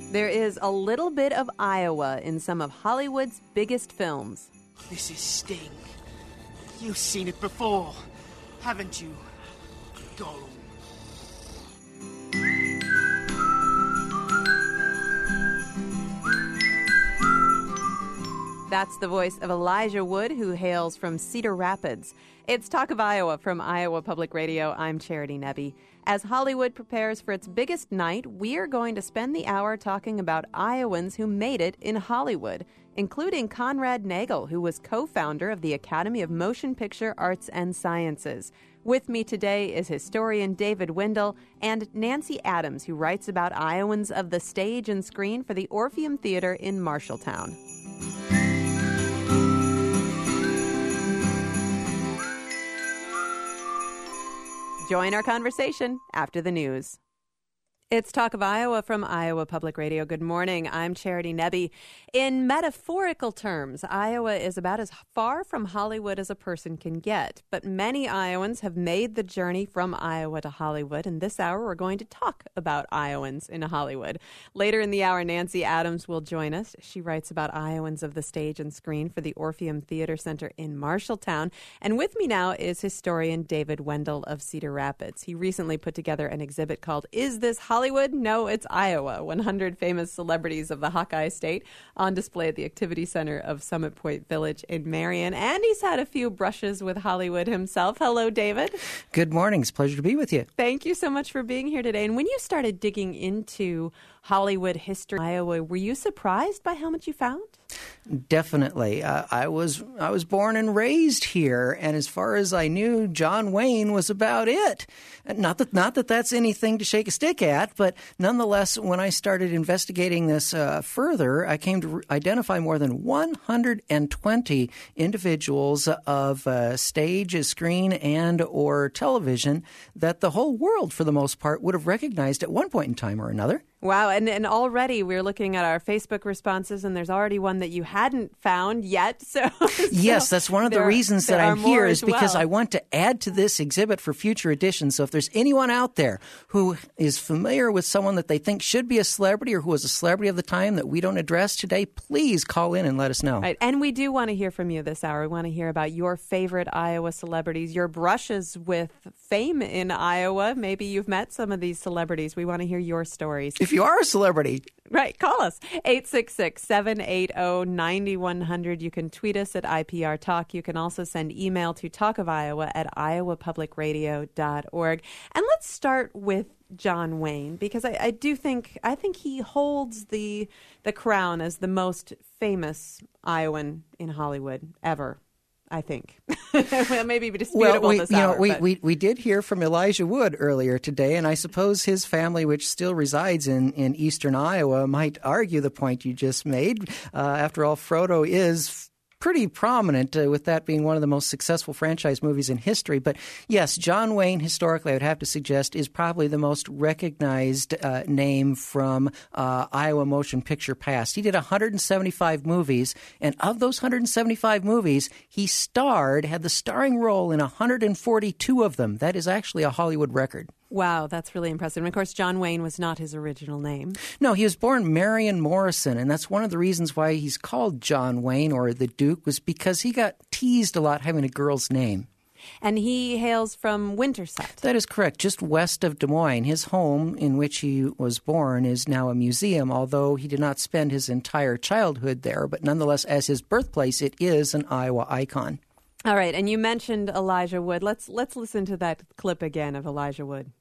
There is a little bit of Iowa in some of Hollywood's biggest films. This is Sting. You've seen it before, haven't you, Gollum? That's the voice of Elijah Wood, who hails from Cedar Rapids. It's Talk of Iowa from Iowa Public Radio. I'm Charity Nebbe. As Hollywood prepares for its biggest night, we are going to spend the hour talking about Iowans who made it in Hollywood, including Conrad Nagel, who was co-founder of the Academy of Motion Picture Arts and Sciences. With me today is historian David Wendell and Nancy Adams, who writes about Iowans of the stage and screen for the Orpheum Theater in Marshalltown. Join our conversation after the news. It's Talk of Iowa from Iowa Public Radio. Good morning. I'm Charity Nebbe. In metaphorical terms, Iowa is about as far from Hollywood as a person can get. But many Iowans have made the journey from Iowa to Hollywood. And this hour, we're going to talk about Iowans in Hollywood. Later in the hour, Nancy Adams will join us. She writes about Iowans of the stage and screen for the Orpheum Theater Center in Marshalltown. And with me now is historian David Wendell of Cedar Rapids. He recently put together an exhibit called Is This Hollywood? No, it's Iowa. 100 famous celebrities of the Hawkeye State on display at the Activity Center of Summit Point Village in Marion. And he's had a few brushes with Hollywood himself. Hello, David. Good morning. It's a pleasure to be with you. Thank you so much for being here today. And when you started digging into Hollywood history in Iowa, were you surprised by how much you found? Definitely. I was born and raised here, and as far as I knew, John Wayne was about it. Not that that's anything to shake a stick at, but nonetheless, when I started investigating this further, I came to identify more than 120 individuals of stage, screen, and or television that the whole world, for the most part, would have recognized at one point in time or another. Wow, and already we're looking at our Facebook responses, and there's already one that you hadn't found yet. So yes, that's one of the reasons that I'm here is because well. I want to add to this exhibit for future editions. So if there's anyone out there who is familiar with someone that they think should be a celebrity or who was a celebrity of the time that we don't address today, please call in and let us know. Right, and we do want to hear from you this hour. We want to hear about your favorite Iowa celebrities, your brushes with fame in Iowa. Maybe you've met some of these celebrities. We want to hear your stories. If you are a celebrity. Right. Call us, 866-780-9100. You can tweet us at IPR Talk. You can also send email to talkofiowa@iowapublicradio.org. And let's start with John Wayne, because I think he holds the crown as the most famous Iowan in Hollywood ever. I think. Well, maybe disputable this hour. We did hear from Elijah Wood earlier today, and I suppose his family, which still resides in eastern Iowa, might argue the point you just made. After all, Frodo is pretty prominent, with that being one of the most successful franchise movies in history. But yes, John Wayne, historically, I would have to suggest, is probably the most recognized name from Iowa motion picture past. He did 175 movies, and of those 175 movies, he had the starring role in 142 of them. That is actually a Hollywood record. Wow, that's really impressive. And of course, John Wayne was not his original name. No, he was born Marion Morrison, and that's one of the reasons why he's called John Wayne, or the Duke, was because he got teased a lot having a girl's name. And he hails from Winterset. That is correct, just west of Des Moines. His home, in which he was born, is now a museum, although he did not spend his entire childhood there. But nonetheless, as his birthplace, it is an Iowa icon. All right, and you mentioned Elijah Wood. Let's listen to that clip again of Elijah Wood.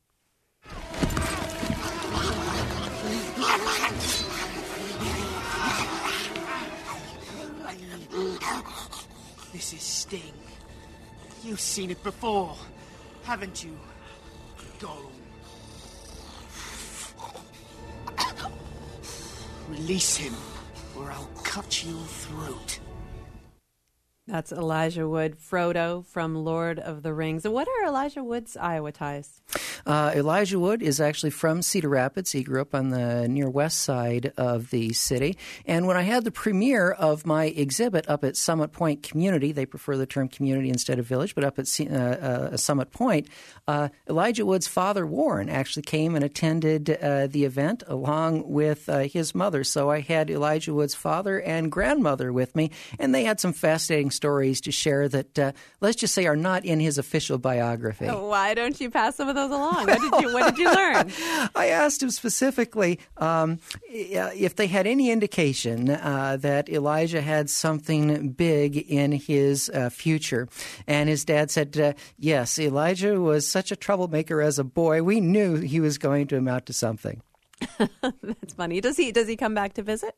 This is Sting. You've seen it before, haven't you, Gollum? Release him, or I'll cut your throat. That's Elijah Wood, Frodo from Lord of the Rings. What are Elijah Wood's Iowa ties? Elijah Wood is actually from Cedar Rapids. He grew up on the near west side of the city. And when I had the premiere of my exhibit up at Summit Point Community, they prefer the term community instead of village, but up at Summit Point, Elijah Wood's father, Warren, actually came and attended the event along with his mother. So I had Elijah Wood's father and grandmother with me, and they had some fascinating stories to share that, let's just say, are not in his official biography. Oh, why don't you pass some of those along? What did you learn? I asked him specifically if they had any indication that Elijah had something big in his future. And his dad said, yes, Elijah was such a troublemaker as a boy. We knew he was going to amount to something. That's funny. Does he come back to visit?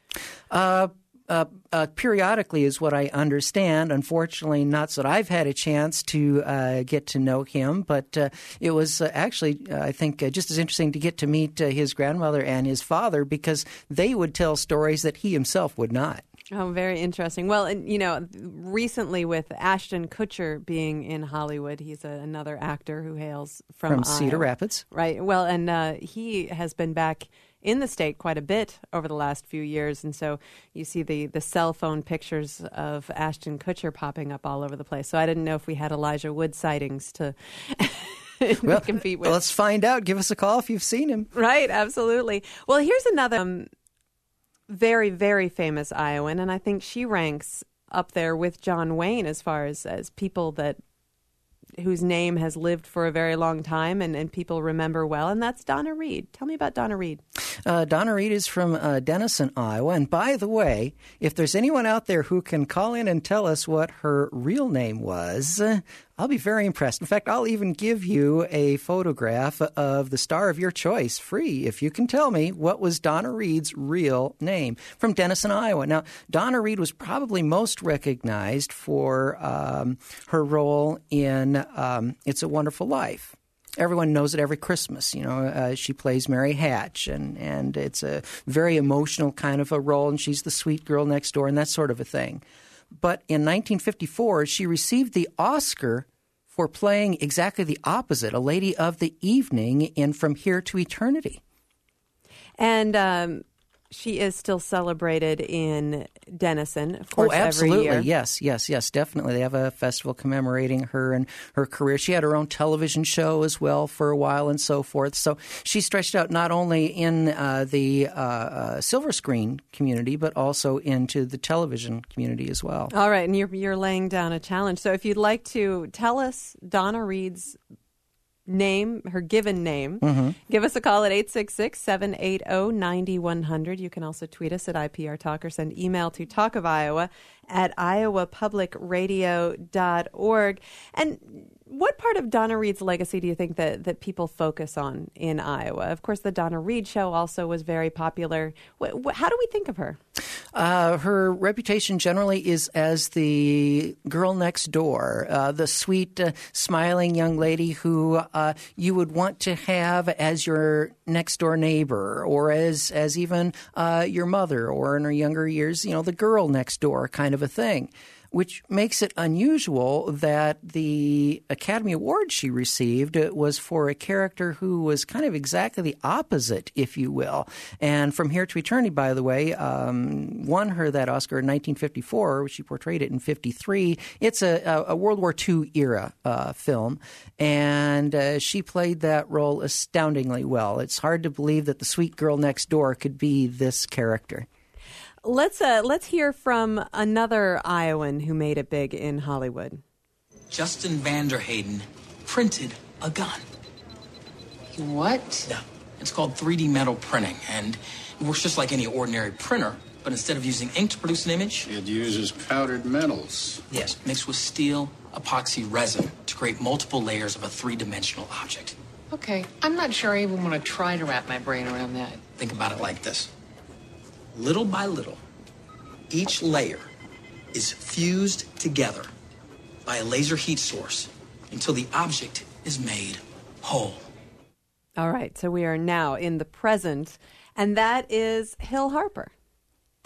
Periodically is what I understand. Unfortunately, not so that I've had a chance to get to know him, but it was actually, I think, just as interesting to get to meet his grandmother and his father, because they would tell stories that he himself would not. Oh, very interesting. Well, and, recently with Ashton Kutcher being in Hollywood, he's another actor who hails from Cedar Iowa. Rapids. Right. Well, and he has been back in the state quite a bit over the last few years. And so you see the cell phone pictures of Ashton Kutcher popping up all over the place. So I didn't know if we had Elijah Wood sightings to compete with. Let's find out. Give us a call if you've seen him. Right. Absolutely. Well, here's another very, very famous Iowan, and I think she ranks up there with John Wayne as far as people whose name has lived for a very long time and people remember well, and that's Donna Reed. Tell me about Donna Reed. Donna Reed is from Denison, Iowa. And by the way, if there's anyone out there who can call in and tell us what her real name was, I'll be very impressed. In fact, I'll even give you a photograph of the star of your choice, free, if you can tell me what was Donna Reed's real name, from Denison, Iowa. Now, Donna Reed was probably most recognized for her role in It's a Wonderful Life. Everyone knows it every Christmas. She plays Mary Hatch, and it's a very emotional kind of a role, and she's the sweet girl next door and that sort of a thing. But in 1954, she received the Oscar for playing exactly the opposite, a lady of the evening in From Here to Eternity. And she is still celebrated in Denison, of course, absolutely. every year. Yes, definitely. They have a festival commemorating her and her career. She had her own television show as well for a while and so forth. So she stretched out not only in the silver screen community, but also into the television community as well. All right, and you're laying down a challenge. So if you'd like to tell us Donna Reed's name, her given name, give us a call at 866-780-9100. You can also tweet us at IPR Talk or send email to talkofiowa@iowapublicradio.org. And what part of Donna Reed's legacy do you think that people focus on in Iowa? Of course, the Donna Reed Show also was very popular. How do we think of her? Her reputation generally is as the girl next door, the sweet, smiling young lady who you would want to have as your next door neighbor, or as even your mother, or in her younger years, the girl next door kind of a thing. Which makes it unusual that the Academy Award she received was for a character who was kind of exactly the opposite, if you will. And From Here to Eternity, by the way, won her that Oscar in 1954. She portrayed it in 53. It's a World War II era film, and she played that role astoundingly well. It's hard to believe that the sweet girl next door could be this character. Let's hear from another Iowan who made it big in Hollywood. Justin Vanderhayden printed a gun. What? Yeah. It's called 3D metal printing, and it works just like any ordinary printer, but instead of using ink to produce an image, it uses powdered metals. Yes, mixed with steel, epoxy resin to create multiple layers of a three-dimensional object. Okay, I'm not sure I even want to try to wrap my brain around that. Think about it like this. Little by little, each layer is fused together by a laser heat source until the object is made whole. All right, so we are now in the present, and that is Hill Harper.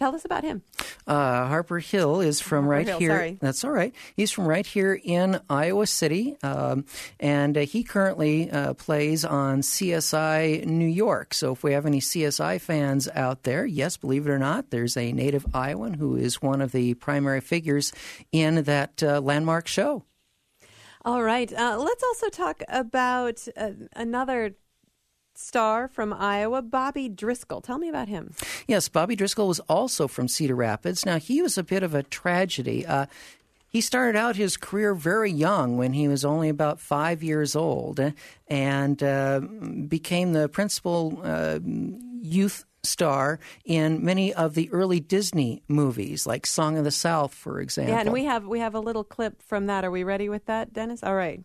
Tell us about him. Harper Hill is from Harper right Hill, here. sorry. That's all right. He's from right here in Iowa City, and he currently plays on CSI New York. So if we have any CSI fans out there, yes, believe it or not, there's a native Iowan who is one of the primary figures in that landmark show. All right. Let's also talk about another star from Iowa, Bobby Driscoll. Tell me about him. Yes, Bobby Driscoll was also from Cedar Rapids. Now, he was a bit of a tragedy. He started out his career very young when he was only about 5 years old and became the principal youth star in many of the early Disney movies, like Song of the South, for example. Yeah, and we have a little clip from that. Are we ready with that, Dennis? All right.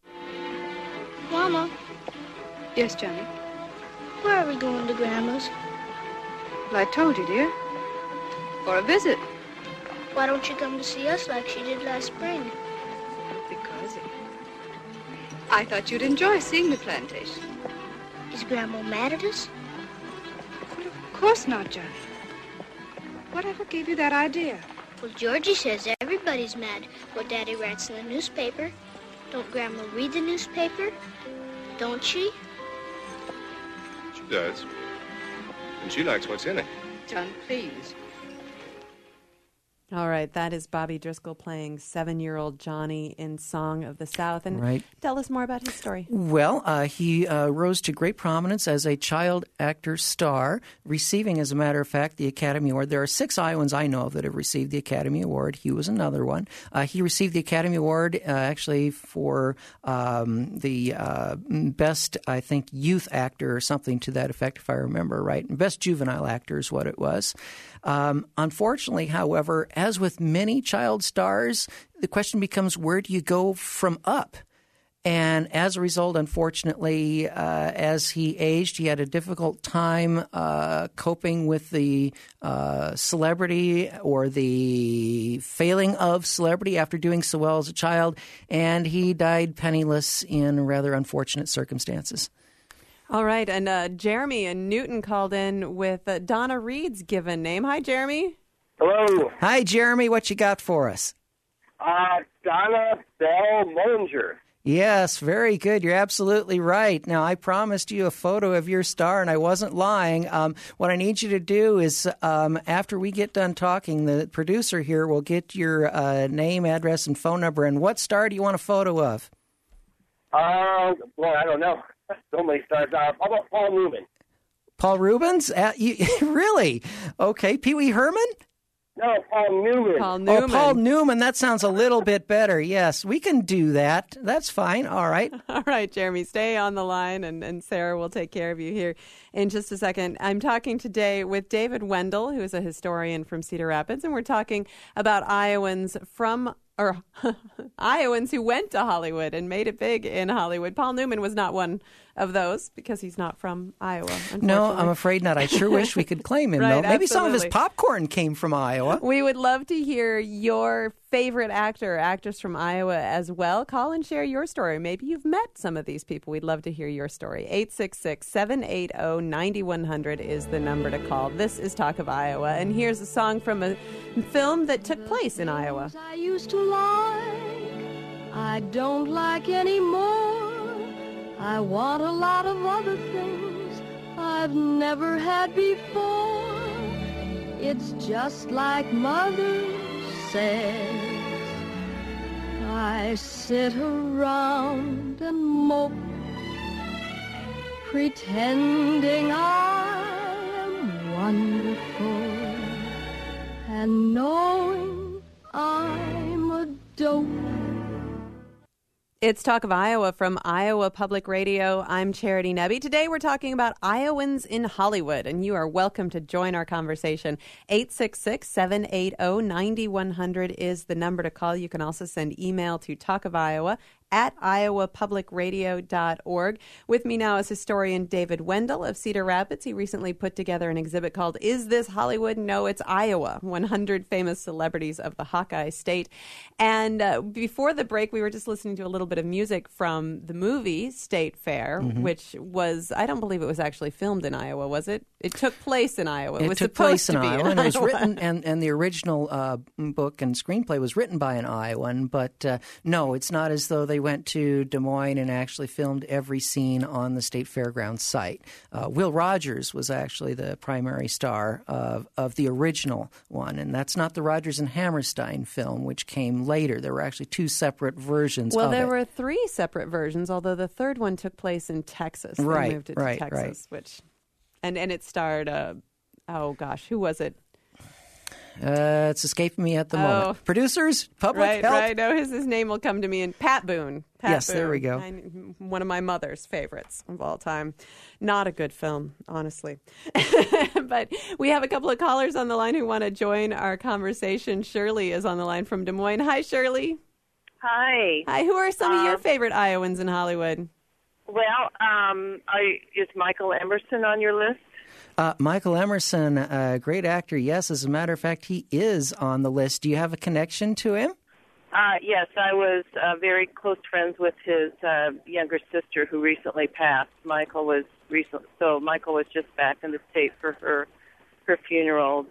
Mama, Yes, Johnny? where are we going to Grandma's? Well, I told you, dear. For a visit. Why don't you come to see us like she did last spring? Because I thought you'd enjoy seeing the plantation. Is Grandma mad at us? Well, of course not, Johnny. Whatever gave you that idea? Well, Georgie says everybody's mad what Daddy writes in the newspaper. Don't Grandma read the newspaper? Don't she? She does. And she likes what's in it. John, please. All right, that is Bobby Driscoll playing 7-year-old Johnny in Song of the South. And Right. Tell us more about his story. Well, he rose to great prominence as a child actor star, receiving, as a matter of fact, the Academy Award. There are 6 Iowans I know of that have received the Academy Award. He was another one. He received the Academy Award actually for the best, I think, youth actor or something to that effect, if I remember right. Best juvenile actor is what it was. Unfortunately, however, as with many child stars, the question becomes, where do you go from up? And as a result, unfortunately, as he aged, he had a difficult time coping with the celebrity or the failing of celebrity after doing so well as a child, and he died penniless in rather unfortunate circumstances. All right, and Jeremy in Newton called in with Donna Reed's given name. Hi, Jeremy. Hello. Hi, Jeremy. What you got for us? Donna Bell Mullinger. Yes, very good. You're absolutely right. Now, I promised you a photo of your star, and I wasn't lying. What I need you to do is, after we get done talking, the producer here will get your name, address, and phone number. And what star do you want a photo of? Well, I don't know. So many stars. How about Paul Newman? Paul Rubens? Really? Okay. Pee Wee Herman? No, Paul Newman. Paul Newman. Oh, Paul Newman. That sounds a little bit better. Yes, we can do that. That's fine. All right. All right, Jeremy, stay on the line, and Sarah will take care of you here in just a second. I'm talking today with David Wendell, who is a historian from Cedar Rapids, and we're talking about Iowans who went to Hollywood and made it big in Hollywood. Paul Newman was not one of those because he's not from Iowa, unfortunately. No, I'm afraid not. I sure wish we could claim him, Right, though. Maybe some of his absolutely. popcorn came from Iowa. We would love to hear your favorite actor or actress from Iowa as well. Call and share your story. Maybe you've met some of these people. We'd love to hear your story. 866-780-9100 is the number to call. This is Talk of Iowa, and here's a song from a film that took place in Iowa. I used to like, I don't like anymore. I want a lot of other things I've never had before. It's just like Mother says. I sit around and mope, pretending I am wonderful, and knowing I'm a dope. It's Talk of Iowa from Iowa Public Radio. I'm Charity Nebbe. Today we're talking about Iowans in Hollywood, and you are welcome to join our conversation. 866-780-9100 is the number to call. You can also send email to talkofiowa at iowapublicradio.org. With me now is historian David Wendell of Cedar Rapids. He recently put together an exhibit called Is This Hollywood? No, It's Iowa, 100 Famous Celebrities of the Hawkeye State. And before the break, we were just listening to a little bit of music from the movie State Fair, which was, I don't believe it was actually filmed in Iowa, was it? It took place in Iowa. It was took supposed place in to be Iowa, and Iowa. it was written, and the original book and screenplay was written by an Iowan, but no, it's not as though they went to Des Moines and actually filmed every scene on the State Fairgrounds site. Will Rogers was actually the primary star of the original one, and that's not the Rodgers and Hammerstein film, which came later. There were actually two separate versions of it. Well, there were three separate versions, although the third one took place in Texas. They moved it to Texas, which, and it starred, oh gosh, who was it? It's escaping me at the moment. Producers, public help. Right. No, his name will come to me. And Pat Boone. Yes, there we go. One of my mother's favorites of all time. Not a good film, honestly. But we have a couple of callers on the line who want to join our conversation. Shirley is on the line from Des Moines. Hi, Shirley. Hi. Hi. Who are some of your favorite Iowans in Hollywood? Well, is Michael Emerson on your list? Michael Emerson, a great actor, yes. As a matter of fact, he is on the list. Do you have a connection to him? Yes, I was very close friends with his younger sister who recently passed. Michael was just back in the state for her funeral.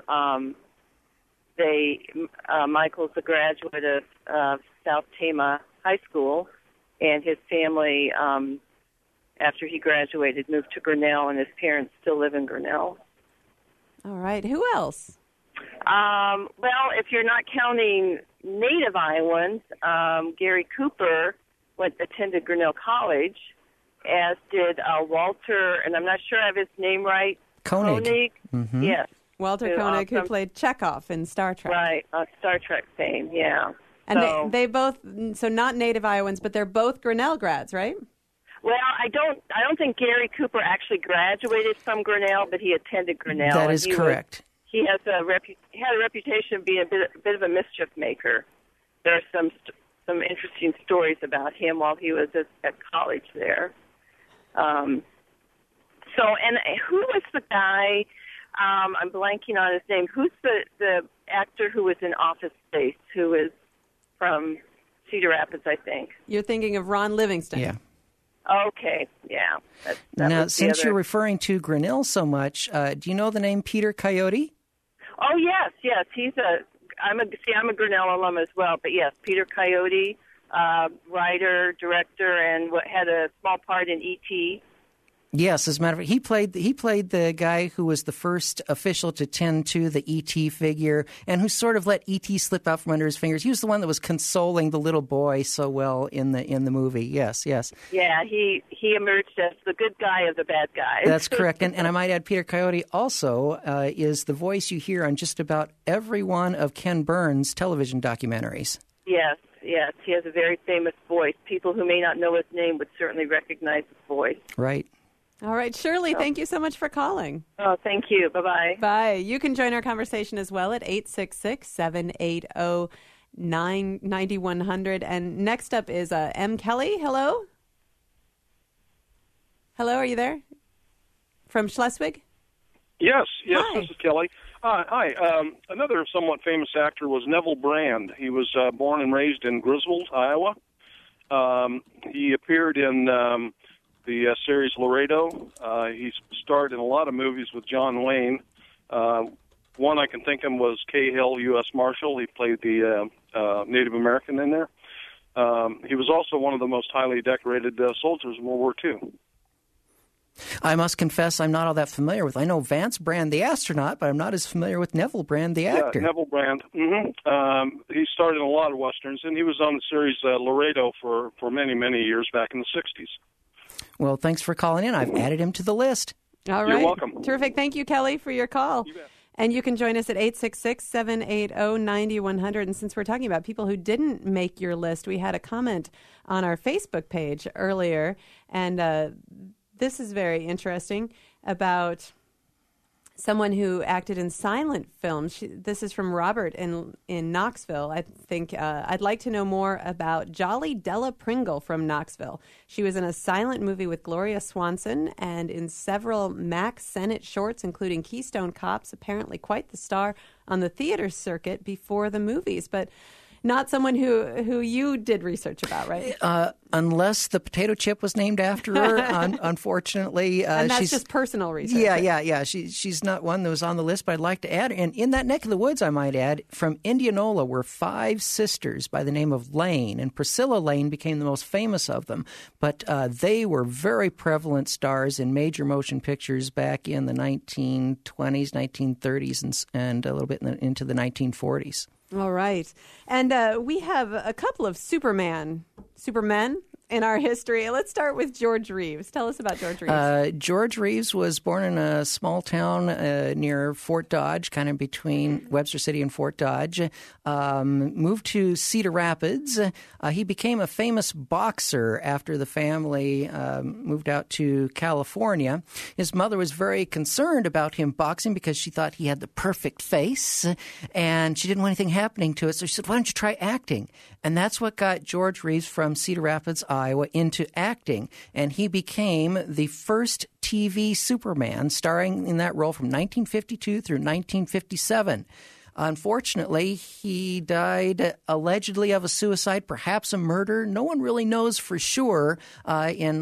Michael's a graduate of South Tama High School, and his family, after he graduated, moved to Grinnell, and his parents still live in Grinnell. All right. Who else? Well, if you're not counting native Iowans, Gary Cooper attended Grinnell College, as did Walter, and I'm not sure I have his name right. Koenig. Mm-hmm. Yes. Walter Koenig, who played Chekhov in Star Trek. Right, Star Trek fame, yeah. And they both, so not native Iowans, but they're both Grinnell grads, right? Well, I don't think Gary Cooper actually graduated from Grinnell, but he attended Grinnell. That is correct. He had a reputation of being a bit of a mischief maker. There are some interesting stories about him while he was at college there. And who was the guy? I'm blanking on his name. Who's the actor who was in Office Space? Who is from Cedar Rapids, I think. You're thinking of Ron Livingston. Yeah. Okay, yeah. Now, since you're referring to Grinnell so much, do you know the name Peter Coyote? Oh, yes. I'm a Grinnell alum as well, but yes, Peter Coyote, writer, director, and had a small part in E.T. Yes, as a matter of fact, he played the guy who was the first official to tend to the E.T. figure and who sort of let E.T. slip out from under his fingers. He was the one that was consoling the little boy so well in the movie. Yes. Yeah, he emerged as the good guy of the bad guys. That's correct. And I might add, Peter Coyote also is the voice you hear on just about every one of Ken Burns' television documentaries. Yes. He has a very famous voice. People who may not know his name would certainly recognize his voice. Right. All right, Shirley, thank you so much for calling. Oh, thank you. Bye-bye. Bye. You can join our conversation as well at 866-780-9100. And next up is M. Kelly. Hello? Hello, are you there? From Schleswig? Yes, Hi. This is Kelly. Hi. Another somewhat famous actor was Neville Brand. He was born and raised in Griswold, Iowa. He appeared in the series Laredo. He starred in a lot of movies with John Wayne. One I can think of was Cahill, U.S. Marshal. He played the Native American in there. He was also one of the most highly decorated soldiers in World War II. I must confess I'm not all that familiar with. I know Vance Brand, the astronaut, but I'm not as familiar with Neville Brand, the actor. Yeah, Neville Brand. Mm-hmm. He starred in a lot of Westerns, and he was on the series Laredo for many, many years back in the 60s. Well, thanks for calling in. I've added him to the list. All right. You're welcome. Terrific. Thank you, Kelly, for your call. You bet. And you can join us at 866-780-9100. And since we're talking about people who didn't make your list, we had a comment on our Facebook page earlier, and this is very interesting, about someone who acted in silent films. This is from Robert in Knoxville. I think I'd like to know more about Jolly Della Pringle from Knoxville. She was in a silent movie with Gloria Swanson and in several Mack Sennett shorts, including Keystone Cops, apparently quite the star on the theater circuit before the movies. But not someone who you did research about, right? Unless the potato chip was named after her, unfortunately. And that's just personal research. Yeah. She's not one that was on the list, but I'd like to add, and in that neck of the woods, I might add, from Indianola were 5 sisters by the name of Lane, and Priscilla Lane became the most famous of them. But they were very prevalent stars in major motion pictures back in the 1920s, 1930s, and a little bit into the 1940s. All right. And we have a couple of Supermen in our history. Let's start with George Reeves. Tell us about George Reeves. George Reeves was born in a small town near Fort Dodge, kind of between Webster City and Fort Dodge. Moved to Cedar Rapids. He became a famous boxer after the family moved out to California. His mother was very concerned about him boxing because she thought he had the perfect face, and she didn't want anything happening to it. So she said, "Why don't you try acting?" And that's what got George Reeves from Cedar Rapids, Iowa, into acting. And he became the first TV Superman, starring in that role from 1952 through 1957. Unfortunately, he died allegedly of a suicide, perhaps a murder. No one really knows for sure. In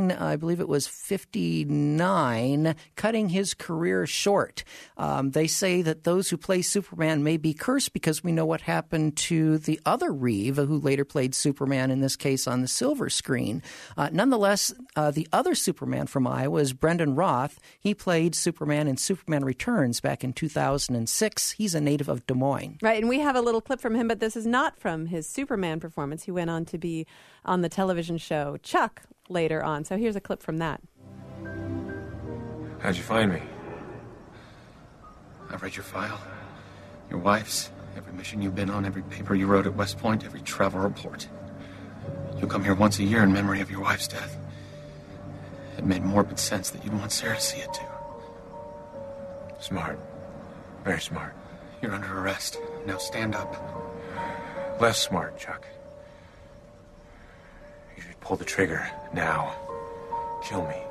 1959, cutting his career short. They say that those who play Superman may be cursed because we know what happened to the other Reeve, who later played Superman, in this case on the silver screen. Nonetheless, the other Superman from Iowa is Brendan Roth. He played Superman in Superman Returns back in 2006. He's a native of Des Moines. Right, and we have a little clip from him, but this is not from his Superman performance. He went on to be on the television show Chuck later on. So here's a clip from that. How'd you find me? I read your file, your wife's, every mission you've been on, every paper you wrote at West Point, every travel report. You come here once a year in memory of your wife's death. It made morbid sense that you'd want Sarah to see it too. Smart. Very smart. You're under arrest. Now stand up. Less smart, Chuck. You should pull the trigger now. Kill me.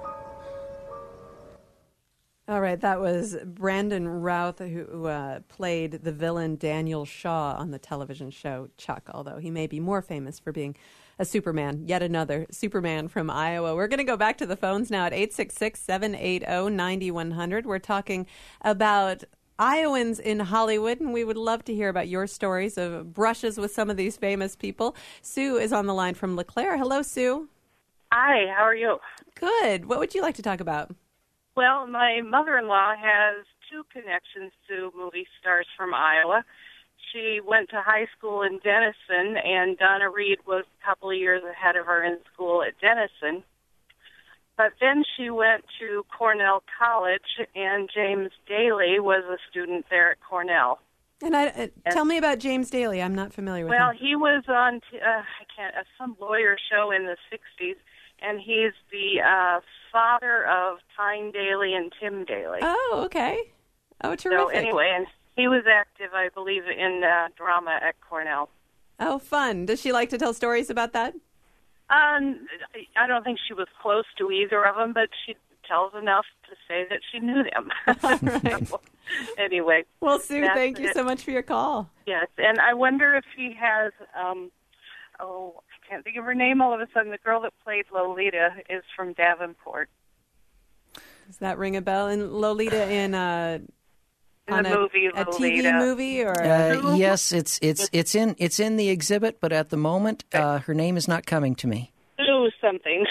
All right, that was Brandon Routh, who played the villain Daniel Shaw on the television show Chuck, although he may be more famous for being a Superman, yet another Superman from Iowa. We're going to go back to the phones now at 866-780-9100. We're talking about Iowans in Hollywood, and we would love to hear about your stories of brushes with some of these famous people. Sue is on the line from LeClaire. Hello, Sue. Hi, how are you? Good. What would you like to talk about? Well, my mother-in-law has 2 connections to movie stars from Iowa. She went to high school in Denison, and Donna Reed was a couple of years ahead of her in school at Denison. But then she went to Cornell College, and James Daly was a student there at Cornell. And tell me about James Daly. I'm not familiar with him. Well, he was on some lawyer show in the 60s, and he's the father of Tyne Daly and Tim Daly. Oh, okay. Oh, terrific. So anyway, and he was active, I believe, in drama at Cornell. Oh, fun. Does she like to tell stories about that? I don't think she was close to either of them, but she tells enough to say that she knew them. Right. So, anyway. Well, Sue, thank you so much for your call. Yes, and I wonder if he has, I can't think of her name all of a sudden. The girl that played Lolita is from Davenport. Does that ring a bell? And Lolita in the movie a Lolita. TV movie, or yes, it's in the exhibit, but at the moment, her name is not coming to me. Sue something.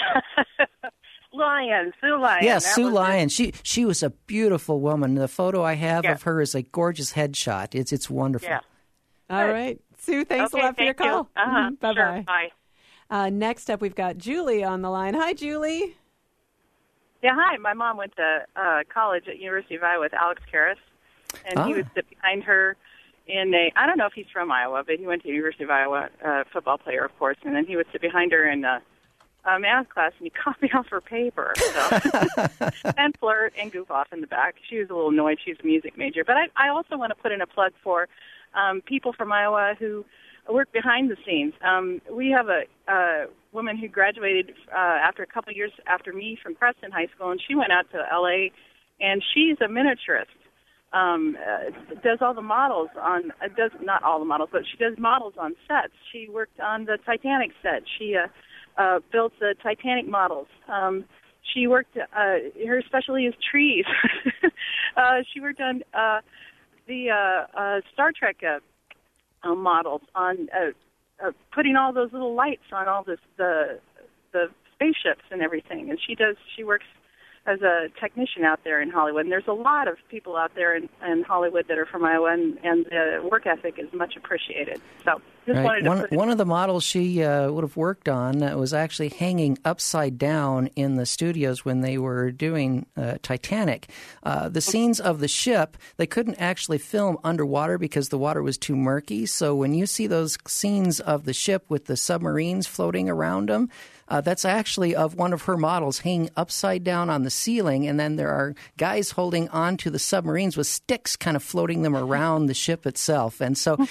Sue Lyon. Yes, Sue Lyon. She was a beautiful woman. The photo I have of her is a gorgeous headshot. It's wonderful. Yeah. All right, Sue. Thanks a lot for your call. Uh-huh. Bye Sure. bye. Bye. Next up, we've got Julie on the line. Hi, Julie. Yeah, hi. My mom went to college at University of Iowa with Alex Karras, and he would sit behind her in I don't know if he's from Iowa, but he went to University of Iowa, football player, of course, and then he would sit behind her in math class, and you copy off her paper. So. And flirt and goof off in the back. She was a little annoyed. She's a music major. But I also want to put in a plug for people from Iowa who work behind the scenes. We have a woman who graduated after a couple of years after me from Preston High School, and she went out to L.A., and she's a miniaturist. Does all the models on, does not all the models, but she does models on sets. She worked on the Titanic set. She built the Titanic models. She worked, her specialty is trees. She worked on the Star Trek models, on putting all those little lights on all the spaceships and everything. And she works as a technician out there in Hollywood. And there's a lot of people out there in Hollywood that are from Iowa, and the work ethic is much appreciated. So just wanted to one of the models she would have worked on was actually hanging upside down in the studios when they were doing Titanic. The scenes of the ship, they couldn't actually film underwater because the water was too murky. So when you see those scenes of the ship with the submarines floating around them, that's actually of one of her models hanging upside down on the ceiling, and then there are guys holding on to the submarines with sticks kind of floating them around the ship itself. And so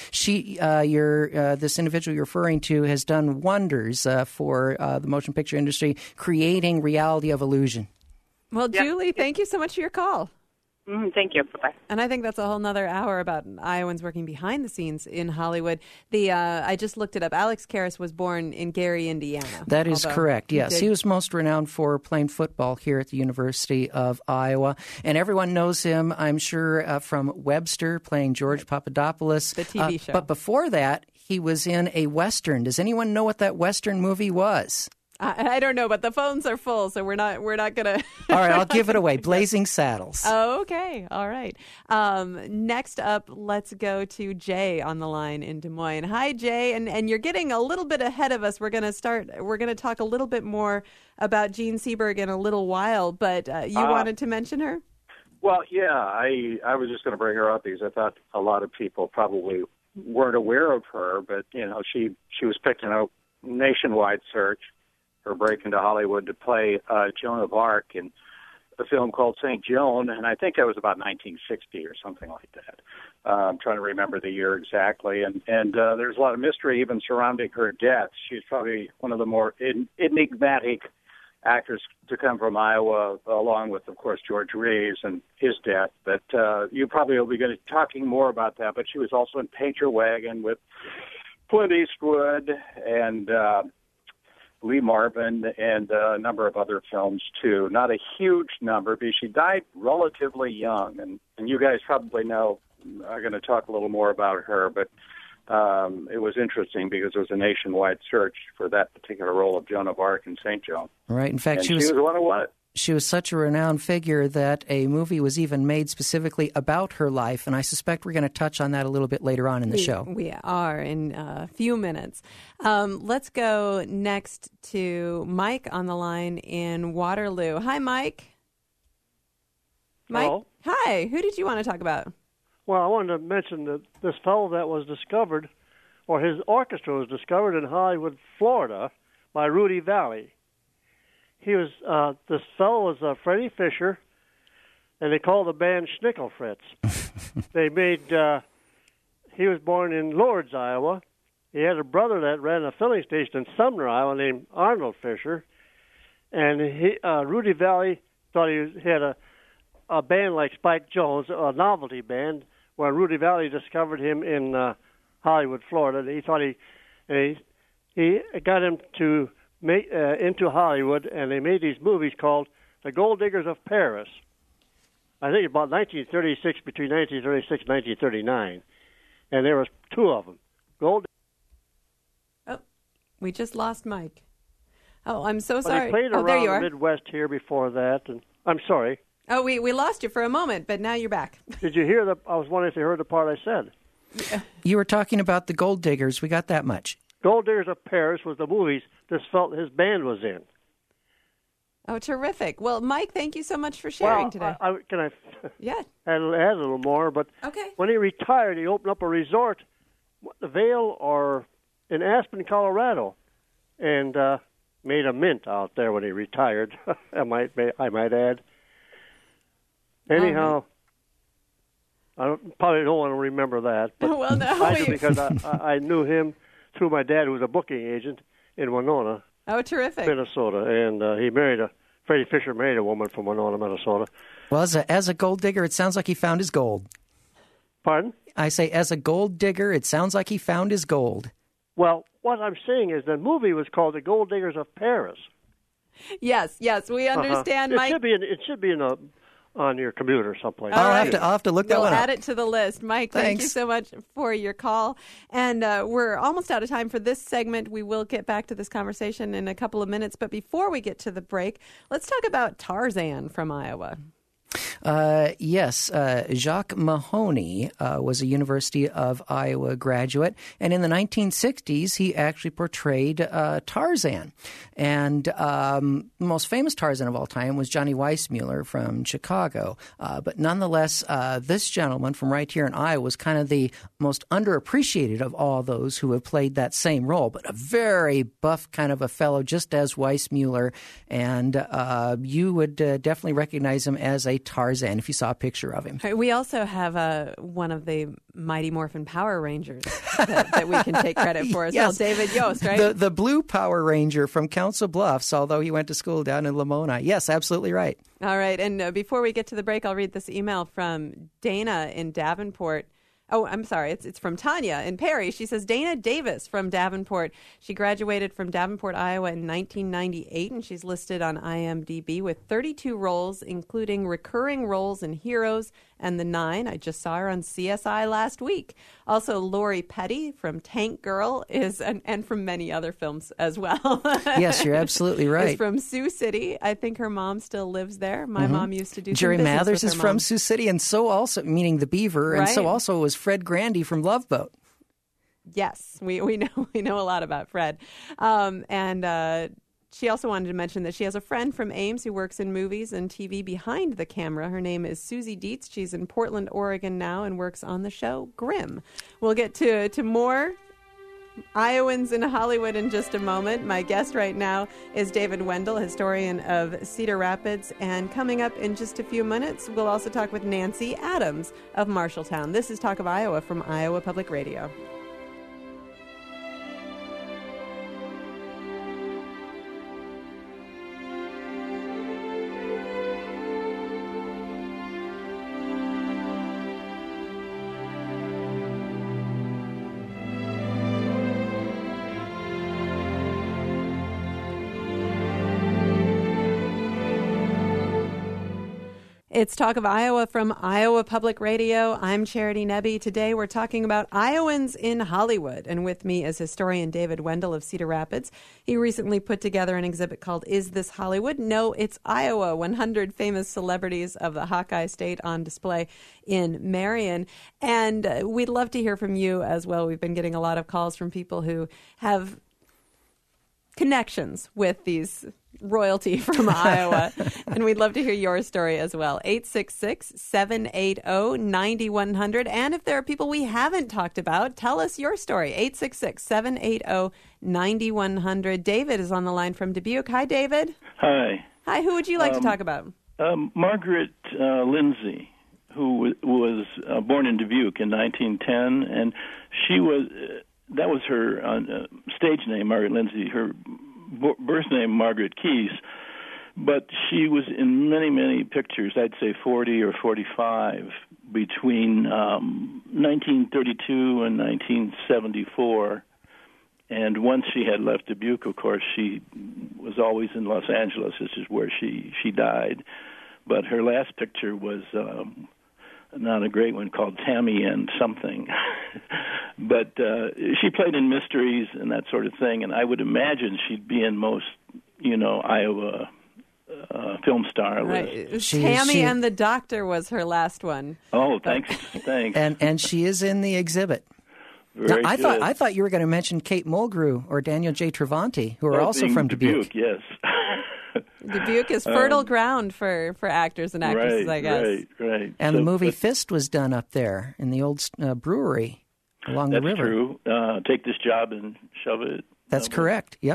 this individual you're referring to has done wonders for the motion picture industry, creating reality of illusion. Well, Julie, thank you so much for your call. Thank you. Bye-bye. And I think that's a whole nother hour about Iowans working behind the scenes in Hollywood. I just looked it up. Alex Karras was born in Gary, Indiana. That is correct, yes. He was most renowned for playing football here at the University of Iowa. And everyone knows him, I'm sure, from Webster, playing George Papadopoulos. The TV show. But before that, he was in a Western. Does anyone know what that Western movie was? I don't know, but the phones are full, so we're not gonna. All right, I'll give it away. Blazing Saddles. Oh, okay, all right. Next up, let's go to Jay on the line in Des Moines. Hi, Jay, and you're getting a little bit ahead of us. We're gonna talk a little bit more about Jean Seberg in a little while, but you wanted to mention her. Well, yeah, I was just going to bring her up because I thought a lot of people probably weren't aware of her, but she was picked in a nationwide search. Her break into Hollywood to play Joan of Arc in a film called St. Joan, and I think that was about 1960 or something like that. I'm trying to remember the year exactly, and there's a lot of mystery even surrounding her death. She's probably one of the more enigmatic actors to come from Iowa, along with, of course, George Reeves and his death. But you probably will be going to be talking more about that. But she was also in Paint Your Wagon with Clint Eastwood and Lee Marvin, and a number of other films, too. Not a huge number, because she died relatively young. And you guys probably know, I'm going to talk a little more about her, but it was interesting because it was a nationwide search for that particular role of Joan of Arc in St. Joan. Right. In fact, she was one of what? She was such a renowned figure that a movie was even made specifically about her life, and I suspect we're going to touch on that a little bit later on in the show. We are in a few minutes. Let's go next to Mike on the line in Waterloo. Hi, Mike. Mike. Hello. Hi. Who did you want to talk about? Well, I wanted to mention that this fellow that was discovered, or his orchestra was discovered in Hollywood, Florida, by Rudy Valley. He was, this fellow was Freddie Fisher, and they called the band Schnickel Fritz. They made, he was born in Lourdes, Iowa. He had a brother that ran a filling station in Sumner, Iowa, named Arnold Fisher. And Rudy Valley thought he had a band like Spike Jones, a novelty band, where Rudy Valley discovered him in Hollywood, Florida. He thought he got him to into Hollywood, and they made these movies called The Gold Diggers of Paris. I think about 1936, between 1936 and 1939. And there was two of them. Oh, we just lost Mike. Oh, I'm so But sorry. he played there around you the are. Midwest here before that, and I'm sorry. Oh, we lost you for a moment, but now you're back. Did you hear I was wondering if you heard the part I said. You were talking about the Gold Diggers. We got that much. Gold Diggers of Paris was the movies his band was in. Oh, terrific. Well, Mike, thank you so much for sharing today. Can I yeah. add a little more? But okay. When he retired, he opened up a resort, the Vail, or in Aspen, Colorado. And made a mint out there when he retired. I might add. Anyhow, I probably don't want to remember that, but well, no, I do because I knew him through my dad, who was a booking agent in Winona. Oh, terrific! Minnesota, and Freddie Fisher married a woman from Winona, Minnesota. Well, as a gold digger, it sounds like he found his gold. Pardon? I say, as a gold digger, it sounds like he found his gold. Well, what I'm saying is the movie was called The Gold Diggers of Paris. Yes, we understand, Mike. It should be on your computer someplace. I'll have to look that one up. We'll add it to the list. Mike, thank you so much for your call. And we're almost out of time for this segment. We will get back to this conversation in a couple of minutes. But before we get to the break, let's talk about Tarzan from Iowa. Yes, Jacques Mahoney was a University of Iowa graduate, and in the 1960s, he actually portrayed Tarzan. And the most famous Tarzan of all time was Johnny Weissmuller from Chicago. But nonetheless, this gentleman from right here in Iowa was kind of the most underappreciated of all those who have played that same role, but a very buff kind of a fellow, just as Weissmuller. And you would definitely recognize him as a Tarzan if you saw a picture of him. We also have one of the Mighty Morphin Power Rangers that we can take credit for as well, David Yost, right? The blue Power Ranger from Council Bluffs, although he went to school down in Lamoni. Yes, absolutely right. All right, and before we get to the break, I'll read this email from Dana in Davenport. Oh, I'm sorry. It's from Tanya in Perry. She says, Dana Davis from Davenport. She graduated from Davenport, Iowa in 1998, and she's listed on IMDb with 32 roles, including recurring roles in Heroes and The Nine. I just saw her on CSI last week. Also, Lori Petty from Tank Girl and from many other films as well. Yes, you're absolutely right. Is from Sioux City. I think her mom still lives there. My mom used to do Jerry some business Mathers with is her from mom. Sioux City, and so also, meaning the Beaver, and so also was Fred Grandy from Love Boat. Yes, we know a lot about Fred. She also wanted to mention that she has a friend from Ames who works in movies and TV behind the camera. Her name is Susie Dietz. She's in Portland, Oregon now and works on the show Grimm. We'll get to more Iowans in Hollywood in just a moment. My guest right now is David Wendell, historian of Cedar Rapids. And coming up in just a few minutes, we'll also talk with Nancy Adams of Marshalltown. This is Talk of Iowa from Iowa Public Radio. It's Talk of Iowa from Iowa Public Radio. I'm Charity Nebbe. Today we're talking about Iowans in Hollywood. And with me is historian David Wendell of Cedar Rapids. He recently put together an exhibit called Is This Hollywood? No, It's Iowa, 100 Famous Celebrities of the Hawkeye State on display in Marion. And we'd love to hear from you as well. We've been getting a lot of calls from people who have connections with these royalty from Iowa, and we'd love to hear your story as well. 866-780-9100. And if there are people we haven't talked about, tell us your story. 866-780-9100. David is on the line from Dubuque. Hi, David. Hi. Hi, who would you like to talk about? Margaret Lindsay, who was born in Dubuque in 1910, and she was that was her stage name, Margaret Lindsay. Her birth name, Margaret Keyes, but she was in many, many pictures, I'd say 40 or 45, between 1932 and 1974. And once she had left Dubuque, of course, she was always in Los Angeles. This is where she died. But her last picture was not a great one, called Tammy and something. But she played in mysteries and that sort of thing, and I would imagine she'd be in most, Iowa film star lists. Tammy and the Doctor was her last one. Oh, thanks. And she is in the exhibit. Very now, good. I thought you were going to mention Kate Mulgrew or Daniel J. Travanti, who are also from Dubuque. Yes. Dubuque is fertile ground for actors and actresses, I guess. Right. And the movie Fist was done up there in the old brewery along the river. That's true. Take this job and shove it. That's correct. Yep.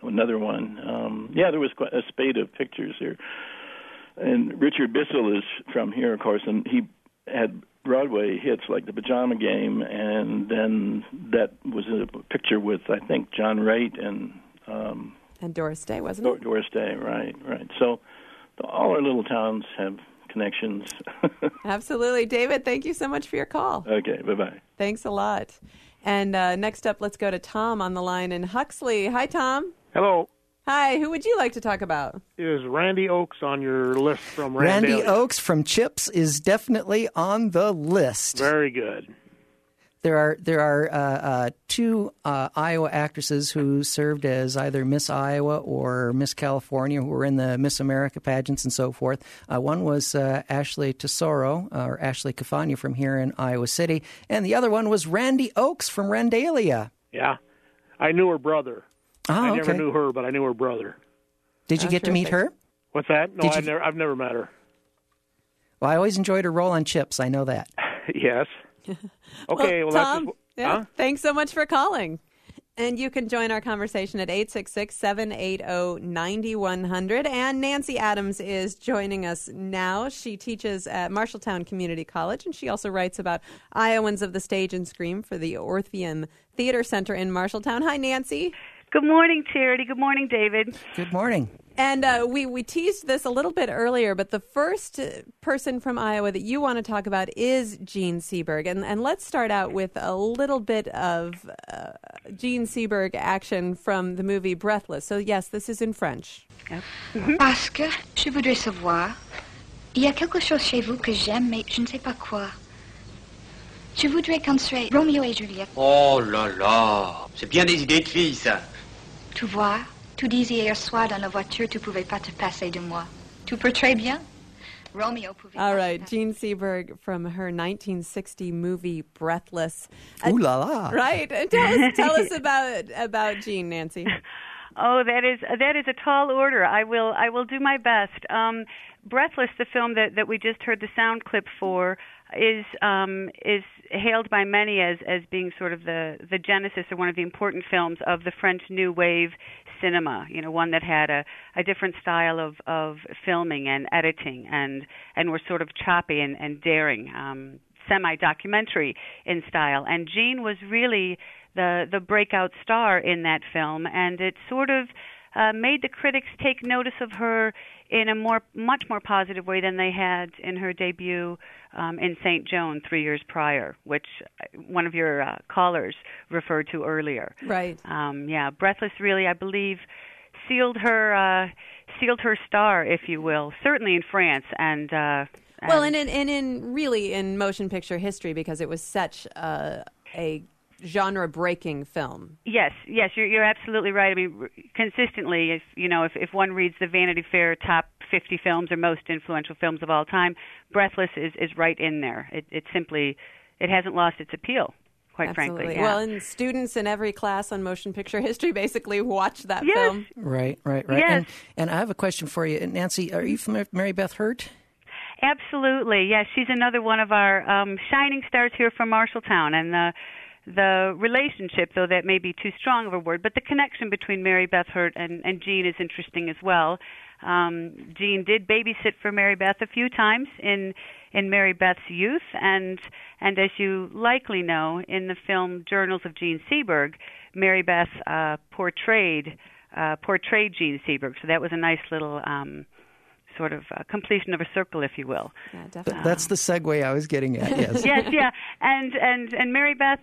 another one. There was quite a spate of pictures here. And Richard Bissell is from here, of course, and he had Broadway hits like The Pajama Game, and then that was a picture with, I think, John Wright and Doris Day, wasn't it? Doris Day, right. So all our little towns have connections. Absolutely. David, thank you so much for your call. Okay, bye-bye. Thanks a lot. And next up, let's go to Tom on the line in Huxley. Hi, Tom. Hello. Hi, who would you like to talk about? Is Randy Oakes on your list from Randy Randy Oakes from Chips is definitely on the list. Very good. There are two Iowa actresses who served as either Miss Iowa or Miss California, who were in the Miss America pageants and so forth. One was Ashley Tesoro, or Ashley Cafagna from here in Iowa City, and the other one was Randy Oakes from Randalia. Yeah. I knew her brother. I never okay. knew her, but I knew her brother. Did you get to meet her? What's that? No, I've never met her. Well, I always enjoyed her role on Chips. I know that. Yes. Okay, well Tom, that's thanks so much for calling. And you can join our conversation at 866-780-9100. And Nancy Adams is joining us now. She teaches at Marshalltown Community College, and she also writes about Iowans of the stage and screen for the Orpheum Theater Center in Marshalltown. Hi, Nancy. Good morning, Charity. Good morning, David. Good morning. And we teased this a little bit earlier, but the first person from Iowa that you want to talk about is Jean Seberg. And let's start out with a little bit of Jean Seberg action from the movie Breathless. So, yes, this is in French. Yep. Parce que je voudrais savoir, il y a quelque chose chez vous que j'aime, mais je ne sais pas quoi. Je voudrais construire Roméo et Juliette. Oh là là, c'est bien des idées de filles, ça. Tu vois, tu disais hier soir dans la voiture, tu pouvais pas te passer de moi. Tu peux très bien. Romeo pouvait. All right, Jean Seberg from her 1960 movie Breathless. Ooh la la! Right, tell us about Jean, Nancy. Oh, that is a tall order. I will do my best. Breathless, the film that we just heard the sound clip for, is hailed by many as being sort of the genesis or one of the important films of the French New Wave cinema. You know, one that had a different style of filming and editing and were sort of choppy and daring, semi-documentary in style. And Jean was really the breakout star in that film, and it sort of made the critics take notice of her in a much more positive way than they had in her debut in St. Joan 3 years prior, which one of your callers referred to earlier. Right. Breathless really, I believe, sealed her star, if you will, certainly in France and. Well, and in motion picture history, because it was such a genre-breaking film. Yes, you're absolutely right. I mean, consistently, if one reads the Vanity Fair top 50 films or most influential films of all time, Breathless is right in there. It simply hasn't lost its appeal, quite Absolutely. frankly. Yeah. Well, and students in every class on motion picture history basically watch that Yes. film. Right. Yes. And I have a question for you, Nancy. Are you familiar with Mary Beth Hurt? Absolutely, yes. She's another one of our shining stars here from Marshalltown, and the relationship, though that may be too strong of a word, but the connection between Mary Beth Hurt and Jean is interesting as well. Jean did babysit for Mary Beth a few times in Mary Beth's youth, and as you likely know, in the film Journals of Jean Seberg, Mary Beth portrayed Jean Seberg, so that was a nice little sort of completion of a circle, if you will. Yeah, definitely. That's the segue I was getting at, yes. Yes, yeah. And Mary Beth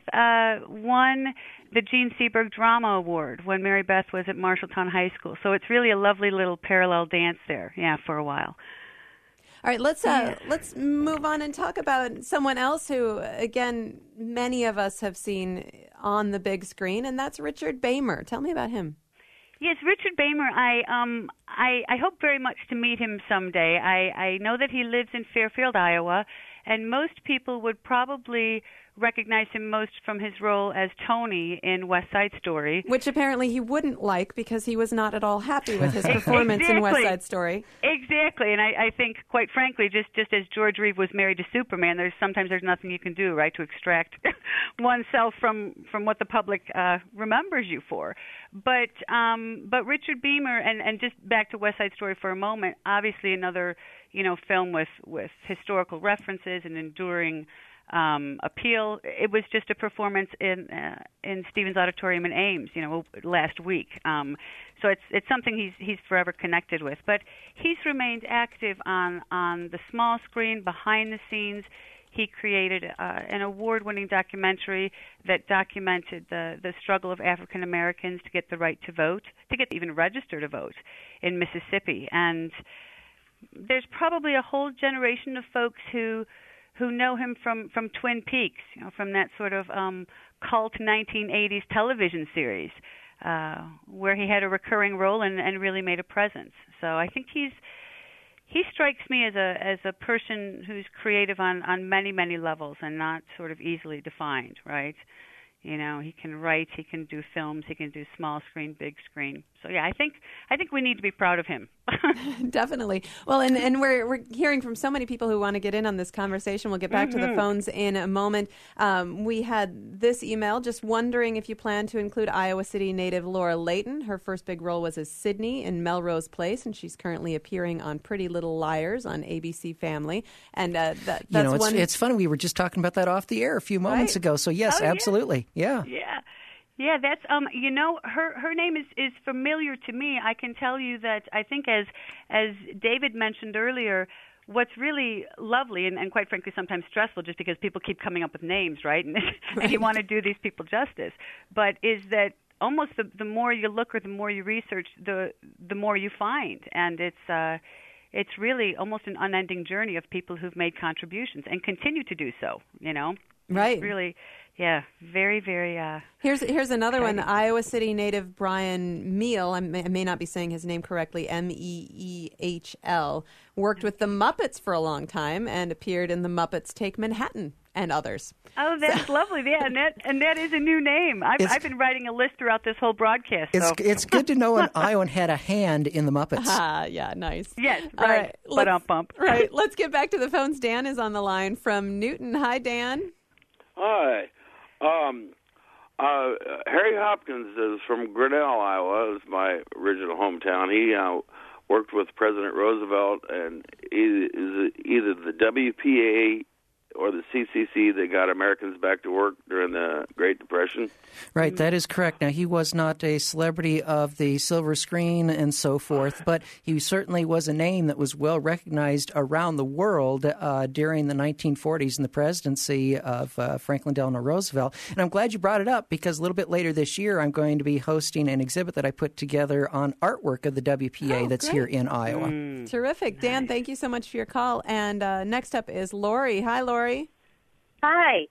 won the Jean Seberg Drama Award when Mary Beth was at Marshalltown High School. So it's really a lovely little parallel dance there, for a while. All right, let's move on and talk about someone else who, again, many of us have seen on the big screen, and that's Richard Beymer. Tell me about him. Yes, Richard Beymer, I hope very much to meet him someday. I know that he lives in Fairfield, Iowa, and most people would probably recognize him most from his role as Tony in West Side Story. Which apparently he wouldn't like because he was not at all happy with his performance in West Side Story. Exactly, and I think, quite frankly, just as George Reeve was married to Superman, sometimes there's nothing you can do, right, to extract oneself from what the public remembers you for. But Richard Beymer, and just back to West Side Story for a moment, obviously another film with historical references and enduring appeal. It was just a performance in Stevens Auditorium in Ames, last week. So it's something he's forever connected with. But he's remained active on the small screen, behind the scenes. He created an award-winning documentary that documented the struggle of African Americans to get the right to vote, to get even registered to vote in Mississippi. And there's probably a whole generation of folks who know him from Twin Peaks, from that sort of cult 1980s television series where he had a recurring role and really made a presence. So I think he strikes me as a person who's creative on many, many levels and not sort of easily defined, right? He can write, he can do films, he can do small screen, big screen. So yeah, I think we need to be proud of him. Definitely. Well, and we're hearing from so many people who want to get in on this conversation. We'll get back to the phones in a moment. We had this email just wondering if you plan to include Iowa City native Laura Layton. Her first big role was as Sydney in Melrose Place, and she's currently appearing on Pretty Little Liars on ABC Family. And that's it's funny. We were just talking about that off the air a few moments ago. So yes, absolutely. Yeah. Yeah, that's her name is familiar to me. I can tell you that I think as David mentioned earlier, what's really lovely and quite frankly sometimes stressful, just because people keep coming up with names, right? And you want to do these people justice, but is that almost the more you look or the more you research, the more you find, and it's really almost an unending journey of people who've made contributions and continue to do so. Right? It's really. Yeah, very, very. Here's another one. Iowa City native Brian Meehl, I may not be saying his name correctly, Meehl, worked with the Muppets for a long time and appeared in The Muppets Take Manhattan and others. Oh, that's lovely. Yeah, and that is a new name. I've been writing a list throughout this whole broadcast. It's good to know an Iowan had a hand in the Muppets. Yeah, nice. Yes, right. Bump. Right. Let's get back to the phones. Dan is on the line from Newton. Hi, Dan. Hi. Harry Hopkins is from Grinnell, Iowa. It's my original hometown. He worked with President Roosevelt, and is either the WPA or the CCC that got Americans back to work during the Great Depression. Right, that is correct. Now, he was not a celebrity of the silver screen and so forth, but he certainly was a name that was well recognized around the world during the 1940s in the presidency of Franklin Delano Roosevelt. And I'm glad you brought it up, because a little bit later this year, I'm going to be hosting an exhibit that I put together on artwork of the WPA that's here in Iowa. Terrific. Dan, thank you so much for your call. And next up is Lori. Hi, Lori. Hi.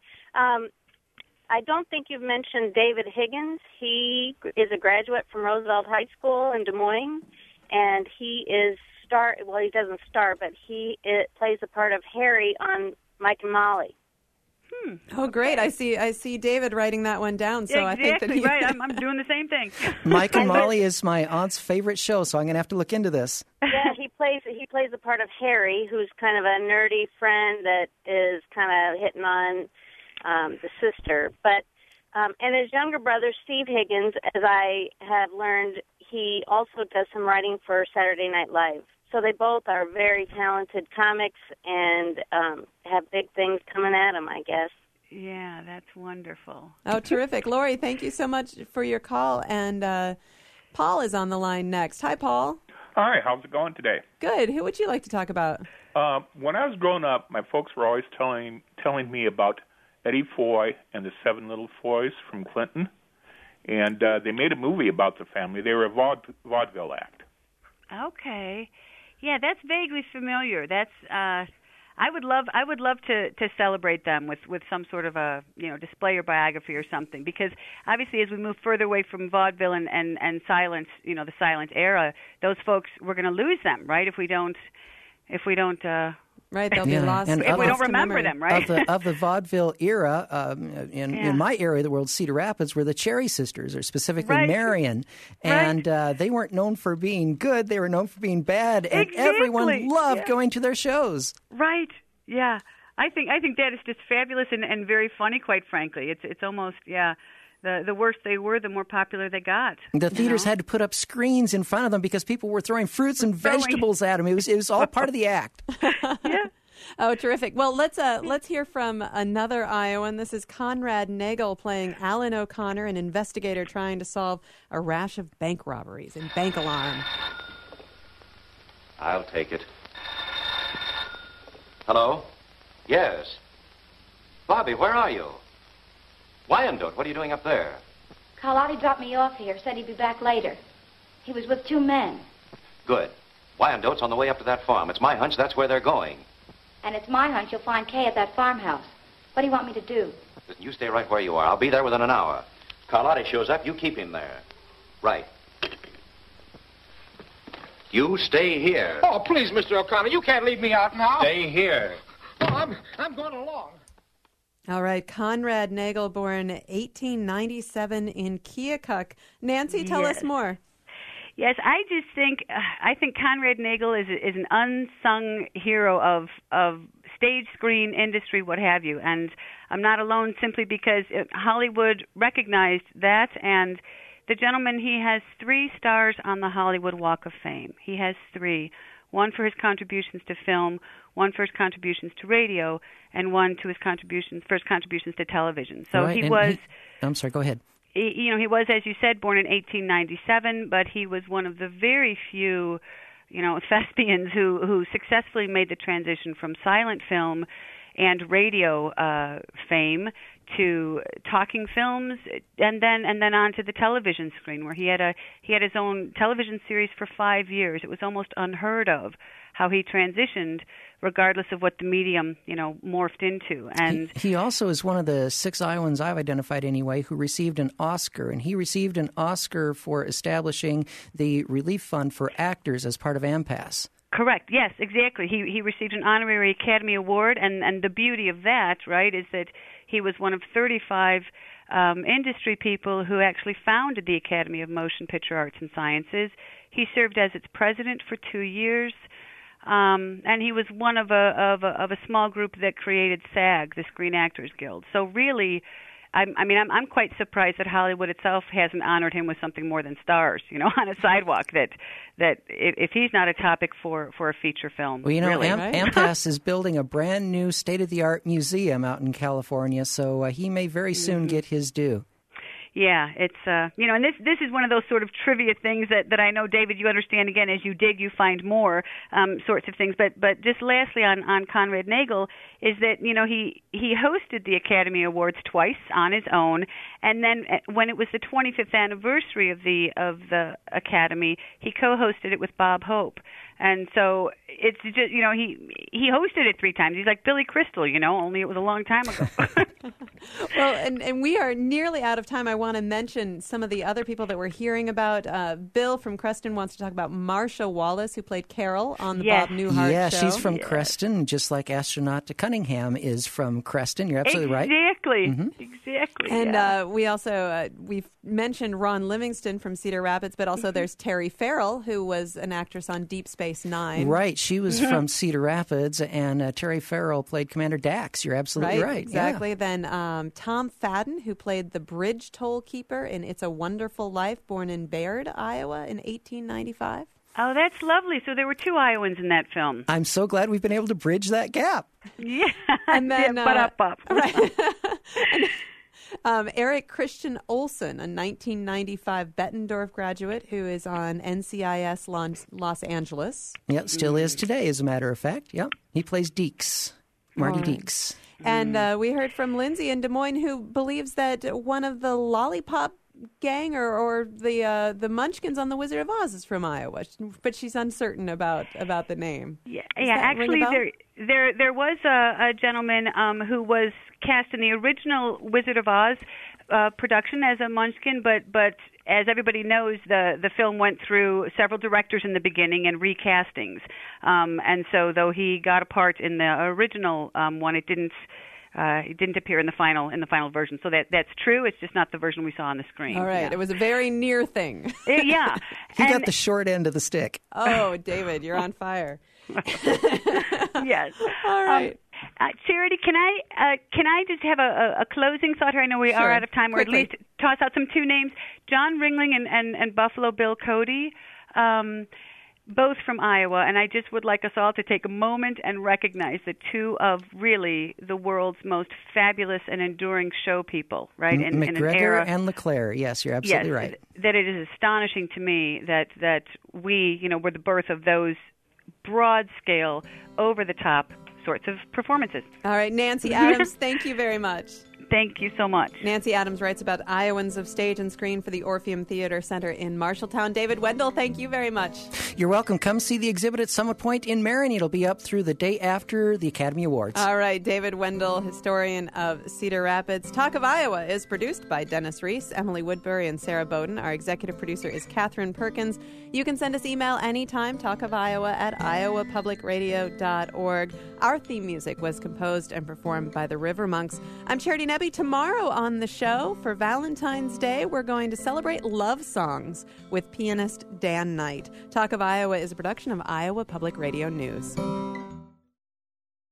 I don't think you've mentioned David Higgins. He is a graduate from Roosevelt High School in Des Moines, and he is he doesn't star, but he plays the part of Harry on Mike and Molly. Oh, great. I see David writing that one down. So exactly, I think that right. I'm doing the same thing. Mike and Molly is my aunt's favorite show, so I'm going to have to look into this. Yeah, he plays the part of Harry, who's kind of a nerdy friend that is kind of hitting on the sister. But and his younger brother, Steve Higgins, as I have learned, he also does some writing for Saturday Night Live. So they both are very talented comics and have big things coming at them, I guess. Yeah, that's wonderful. Oh, terrific. Lori, thank you so much for your call. And Paul is on the line next. Hi, Paul. Hi, how's it going today? Good. Who would you like to talk about? When I was growing up, my folks were always telling me about Eddie Foy and the Seven Little Foys from Clinton. And they made a movie about the family. They were a vaudeville act. Okay. Yeah, that's vaguely familiar. That's I would love to celebrate them with some sort of a display or biography or something, because obviously as we move further away from vaudeville and silence, the silent era, those folks, we're going to lose them, right? If we don't Right, they'll be lost if we don't remember them, right? Of the vaudeville era, in my area of the world, Cedar Rapids, were the Cherry Sisters, or specifically Marion. And they weren't known for being good. They were known for being bad. And everyone loved going to their shows. Right, yeah. I think that is just fabulous and very funny, quite frankly. It's almost, the worse they were, the more popular they got. The theaters had to put up screens in front of them because people were throwing fruits and vegetables at them. It was all part of the act. Yeah. Oh, terrific. Well, let's hear from another Iowan. This is Conrad Nagel playing Alan O'Connor, an investigator trying to solve a rash of bank robberies in Bank Alarm. I'll take it. Hello? Yes. Bobby, where are you? Wyandotte, what are you doing up there? Carlotti dropped me off here, said he'd be back later. He was with 2 men. Good. Wyandotte's on the way up to that farm. It's my hunch that's where they're going. And it's my hunch you'll find Kay at that farmhouse. What do you want me to do? Listen, you stay right where you are. I'll be there within an hour. If Carlotti shows up, you keep him there. Right. You stay here. Oh, please, Mr. O'Connor, you can't leave me out now. Stay here. Oh, I'm going along. All right, Conrad Nagel, born 1897 in Keokuk. Nancy, tell us more. Yes, I think Conrad Nagel is an unsung hero of stage, screen, industry, what have you. And I'm not alone simply because Hollywood recognized that. And the gentleman, he has 3 stars on the Hollywood Walk of Fame. He has 3. One for his contributions to film, one for his contributions to radio, and one to his contributions to television. So right, he was... I'm sorry, go ahead. He was, as you said, born in 1897, but he was one of the very few, thespians who successfully made the transition from silent film and radio fame to talking films, and then on to the television screen, where he had his own television series for 5 years. It was almost unheard of how he transitioned, regardless of what the medium morphed into. And he also is one of the 6 Iowans I've identified anyway who received an Oscar, and he received an Oscar for establishing the relief fund for actors as part of AMPAS. Correct. Yes, exactly. He received an honorary Academy Award, and the beauty of that, right, is that he was one of 35 industry people who actually founded the Academy of Motion Picture Arts and Sciences. He served as its president for 2 years, and he was one of a small group that created SAG, the Screen Actors Guild. So really, I'm quite surprised that Hollywood itself hasn't honored him with something more than stars, on a sidewalk. That if he's not a topic for a feature film, well, really, AMPAS is building a brand new state-of-the-art museum out in California, so he may very soon get his due. Yeah, it's and this is one of those sort of trivia things that I know, David, you understand. Again, as you dig, you find more sorts of things. But just lastly on Conrad Nagel is that he hosted the Academy Awards twice on his own, and then when it was the 25th anniversary of the Academy, he co-hosted it with Bob Hope. And so it's just, he hosted it 3 times. He's like Billy Crystal, only it was a long time ago. Well, and we are nearly out of time. I want to mention some of the other people that we're hearing about. Bill from Creston wants to talk about Marsha Wallace, who played Carol on the Bob Newhart show. Yeah, she's from Creston, just like astronaut Cunningham is from Creston. You're absolutely right. Exactly. Mm-hmm. Exactly. And we also, we've mentioned Ron Livingston from Cedar Rapids, but also there's Terry Farrell, who was an actress on Deep Space Nine. Right. She was from Cedar Rapids, and Terry Farrell played Commander Dax. You're absolutely right. Exactly. Yeah. Then Tom Fadden, who played the bridge toll keeper in It's a Wonderful Life, born in Bayard, Iowa in 1895. Oh, that's lovely. So there were 2 Iowans in that film. I'm so glad we've been able to bridge that gap. Yeah. And then up. Right. Eric Christian Olsen, a 1995 Bettendorf graduate who is on NCIS Los Angeles. Yep, still is today, as a matter of fact. Yep, he plays Deeks, Marty Deeks. And we heard from Lindsay in Des Moines, who believes that one of the Lollipop gang or the Munchkins on The Wizard of Oz is from Iowa, but she's uncertain about the name. Yeah. Actually, There was a gentleman who was cast in the original Wizard of Oz production as a Munchkin, but as everybody knows, the film went through several directors in the beginning and recastings, and so though he got a part in the original one, it didn't appear in the final version. So that's true. It's just not the version we saw on the screen. All right, yeah. It was a very near thing. Yeah, he got the short end of the stick. Oh, David, you're on fire. Yes. All right. Charity, can I just have a closing thought here? I know we are out of time, or at least toss out some two names: John Ringling and Buffalo Bill Cody, both from Iowa. And I just would like us all to take a moment and recognize the two of really the world's most fabulous and enduring show people, right? In an era, and LeClaire. Yes, you're absolutely right. That it is astonishing to me that we, were the birth of those broad-scale, over-the-top sorts of performances. All right, Nancy Adams, thank you very much. Thank you so much. Nancy Adams writes about Iowans of stage and screen for the Orpheum Theater Center in Marshalltown. David Wendell, thank you very much. You're welcome. Come see the exhibit at Summit Point in Marion. It'll be up through the day after the Academy Awards. All right, David Wendell, historian of Cedar Rapids. Talk of Iowa is produced by Dennis Reese, Emily Woodbury, and Sarah Bowden. Our executive producer is Catherine Perkins. You can send us email anytime, talkofiowa@iowapublicradio.org. Our theme music was composed and performed by the River Monks. I'm Charity Nebbe. Tomorrow on the show, for Valentine's Day, we're going to celebrate love songs with pianist Dan Knight. Talk of Iowa is a production of Iowa Public Radio News.